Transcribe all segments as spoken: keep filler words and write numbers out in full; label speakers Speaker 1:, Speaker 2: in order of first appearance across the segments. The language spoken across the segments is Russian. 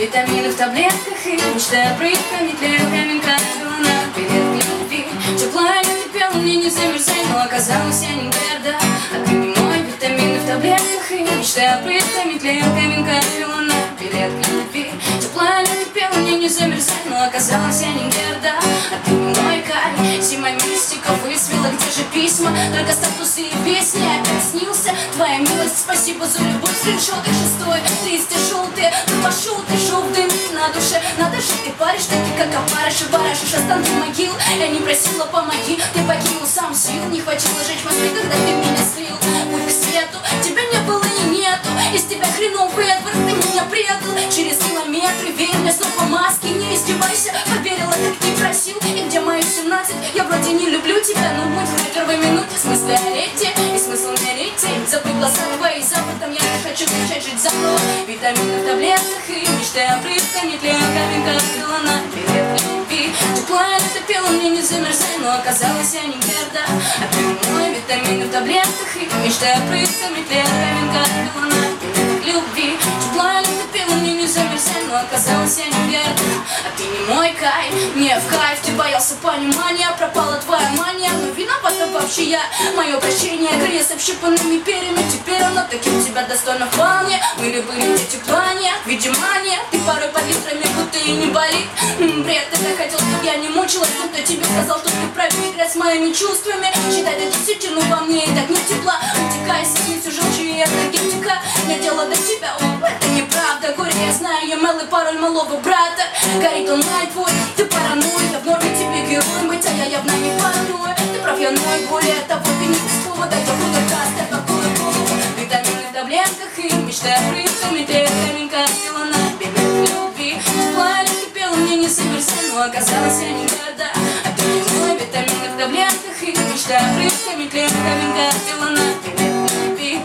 Speaker 1: витамины в таблетках и мечтая прыгами тлею камень, как луна. Билет к любви, теплая не кипела, мне не замерзай, но оказалось я не горда. А ты не мой, витамины в таблетках и мечтая прыгами тлею камень, как луна. Билет к любви, теплая не кипела, мне не замерзай, но оказалось я не горда. А ты не мой кай, зима мистика высвела, где же письма, только статусы и песни. Опять снился твоя милость, спасибо за любовь. Скриншоты шестой, триста желтые, ну пошел ты желтый на душе. Надо же, ты паришь, таки как опарыш и барашишь останки могил. Я не просила, помоги, ты покинул сам сил. Не хватило жечь мозги, когда ты меня слил. Путь к свету, тебя не было и нету. Из тебя хреновый Эдвард, ты меня предал. Через километры, верь мне, снова маски. Не издевайся, поверила, как не просил. И где мои семнадцать, я вроде не люблю тебя, но будь в первой минуте смысла о лете. И смысл мне лететь, забыть глаза твои, запытом я не хочу начать жить заново. Витамины в таблетках и мечтая обрывками тлею камень, как луна. Билет любви, теплая натопила, мне не замерзай, но оказалось я не горда. А ты мой, витамины в таблетках и мечтая обрывками тлею камень, как луна. Билет любви, теплая натопила, мне не замерзай, но оказалось я не горда. А ты не мой кай, не в кайф, ты боялся понимания, пропала твоя мания, но виновата вообще я. Мое прощение, крылья с общипанными перьями, теперь оно таким тебя достойно вполне. Мы ли были дети в плане, видимо нет, ты порой под литрами будто и не болит. М-м, бред, ты так хотел, чтобы я не мучилась, но кто тебе сказал, что ты вправе играть с моими чувствами. Считай до десяти, но во мне и так нет тепла. Утекай с смесью желчи и энергетика, я дело до тебя, о, это неправда. Горе, я знаю, e-mail и пароль малого брата. Горит онлайн твой, ты параноик, я в норме тебе героем быть, а я явно не паранойя. Ты прав, я ной, более того, ты не без повода, я круто каста, такую голову. Витамины в таблетках и мечтая прыгами, тлеет камень, как луна. Билет любви, теплая не кипела, мне не замерзай, но оказалось я не горда. А ты не мой, витамины в таблетках и мечтая прыгами, тлеет камень, как луна. Билет любви,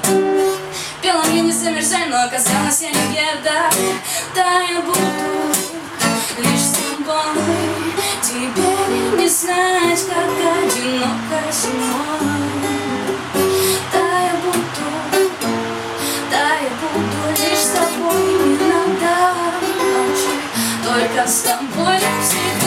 Speaker 1: пела мне не замерзай, но оказалось я не горда. Да, я буду лишь с тобой, теперь не знать, как одиноко зимой. Да, я буду, да, я буду лишь с тобой, иногда ночью, только с тобой всегда.